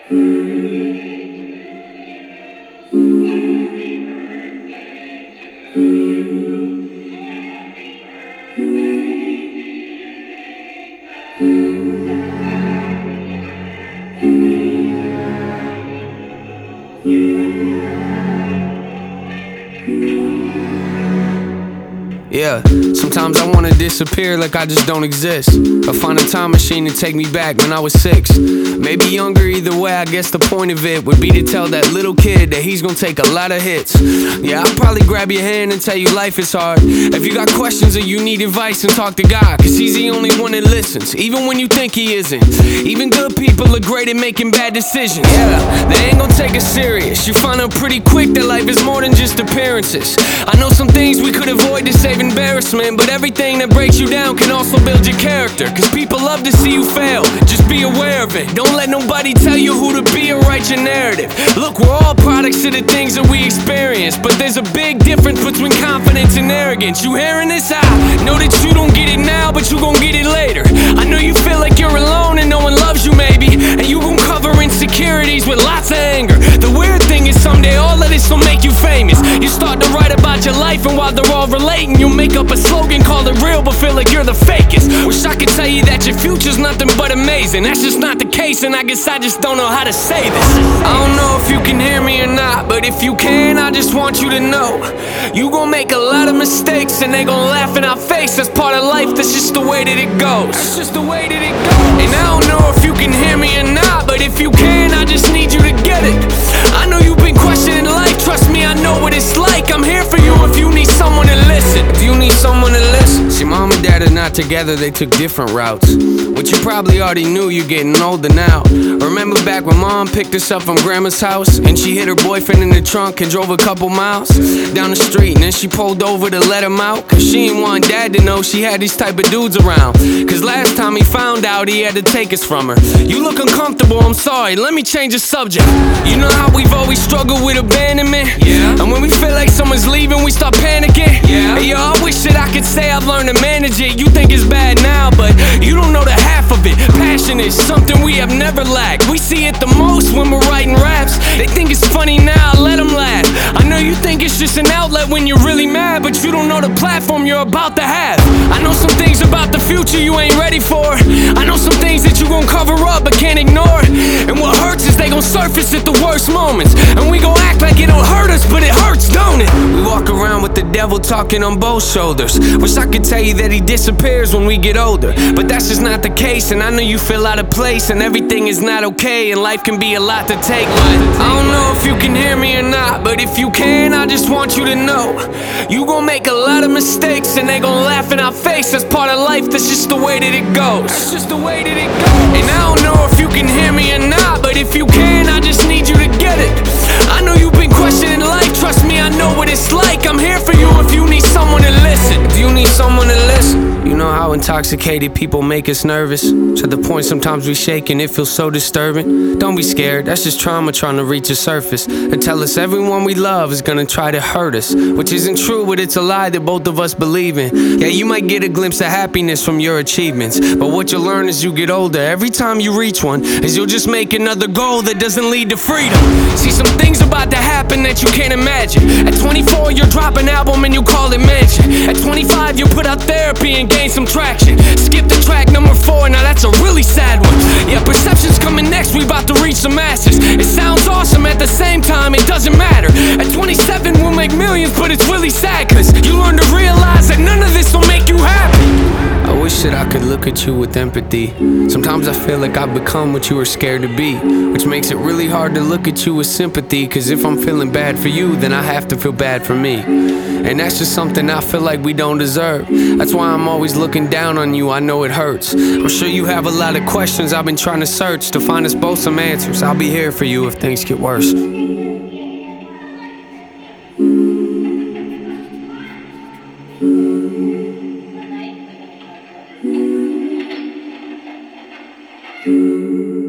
Yeah, sometimes I wanna disappear like I just don't exist. Or find a time machine to take me back when I was 6. Maybe younger, either way, I guess the point of it would be to tell that little kid that he's gonna take a lot of hits. Yeah, I'll probably grab your hand and tell you life is hard. If you got questions or you need advice, then talk to God, cause he's the only one that listens, even when you think he isn't. Even good people are great at making bad decisions. Yeah, they ain't gonna take us serious. You find out pretty quick that life is more than just appearances. I know some things we could avoid to save embarrassment, but everything that breaks you down can also build your character. Cause people love to see you fail, just be aware of it. Don't let nobody tell you who to be or write your narrative. Look, we're all products of the things that we experience, but there's a big difference between confidence and arrogance. You hearing this? I know that you don't get it now, but you gon' get it later. I know you feel like you're alone and no one loves you maybe, and you gon' cover insecurities with lots of anger. The weird thing is someday all of this will make you famous. You start to write about your life, and while they're all relating, you'll make up a slogan, call it real, but feel like you're the fakest. Wish I could tell you that your future's nothing but amazing. That's just not the case, and I guess I just don't know how to say this. I don't know if you can hear me or not, but if you can, I just want you to know you gon' make a lot of mistakes, and they gon' laugh in our face. That's part of life, that's just the way that it goes. That's just the way that it goes. And I don't know if you can hear me or not, but if you can, I just need you to get it. I know you've been questioning life, trust me, I know what it's like. I'm here for you if you need someone to listen. If you need someone to listen. See, mom and dad are not together, they took different routes. What you probably already knew, you're getting older now. Remember back when mom picked us up from grandma's house, and she hid her boyfriend in the trunk and drove a couple miles down the street, and then she pulled over to let him out, cause she didn't want dad to know she had these type of dudes around. Cause last time he found out, he had to take us from her. You look uncomfortable, I'm sorry, let me change the subject. You know how we've always struggled with abandonment? Yeah. And when we feel like someone's leaving, we start panicking. Yeah. Hey, yo, I wish that I could say I've learned to manage it. You think it's bad now, but you don't know the half of it. Passion is something we have never lacked. We see it the most when we're writing raps. They think it's funny now, let them laugh. I know you think it's just an outlet when you're really mad, but you don't know the platform you're about to have. I know some things about the future you ain't ready for. I know some things that you gon' cover up but can't ignore. And what hurts is they gon' surface at the worst moments, and we gon' act like it don't hurt us, but it hurts, don't it? We walk around with the devil talking on both shoulders. Wish I could tell you that he disappears when we get older, but that's just not the case. And I know you feel out of place, and everything is not okay, and life can be a lot to take. I don't know if you can hear me or not, but if you can, I just want you to know you gon' make a lot of mistakes, and they gon' laugh in our face. That's part of life, that's just the way that it goes. That's just the way that it goes. And I don't know if you can hear me or not, but if you can, I just need you to get it. I know you've been questioning life, trust me, I know what it's like. I'm here for you if you need someone to listen. If you need someone to listen. You know how intoxicated people make us nervous, to the point sometimes we shake and it feels so disturbing. Don't be scared, that's just trauma trying to reach a surface and tell us everyone we love is gonna try to hurt us, which isn't true, but it's a lie that both of us believe in. Yeah, you might get a glimpse of happiness from your achievements, but what you'll learn as you get older, every time you reach one, is you'll just make another goal that doesn't lead to freedom. See, some things about to happen that you can't imagine. At 24 you'll drop an album and you'll call it mansion. At 25 you'll put out therapy and gain some traction. Skip the track number 4, now that's a really sad one. Yeah, perception's coming next, we about to reach the masses. It sounds awesome, at the same time it doesn't matter. At 27 we'll make millions, but it's really sad, cause you learn to realize that none of this will make you happy. I wish that I could look at you with empathy. Sometimes I feel like I've become what you were scared to be, which makes it really hard to look at you with sympathy. Cause if I'm feeling bad for you, then I have to feel bad for me, and that's just something I feel like we don't deserve. That's why I'm always looking down on you, I know it hurts. I'm sure you have a lot of questions I've been trying to search to find us both some answers. I'll be here for you if things get worse. Thank you.